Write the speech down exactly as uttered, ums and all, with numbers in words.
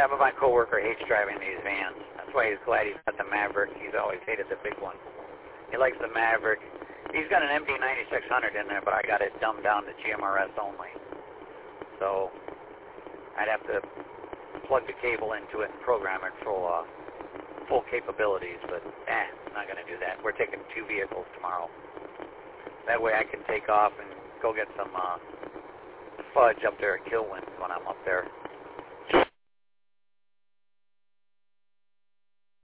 Yeah, but my coworker hates driving these vans. That's why he's glad he's got the Maverick. He's always hated the big one. He likes the Maverick. He's got an M D ninety-six hundred in there, but I got it dumbed down to G M R S only. So I'd have to plug the cable into it and program it full, uh, full capabilities. But eh, I'm not going to do that. We're taking two vehicles tomorrow. That way I can take off and go get some uh, fudge up there at Kilwin when I'm up there.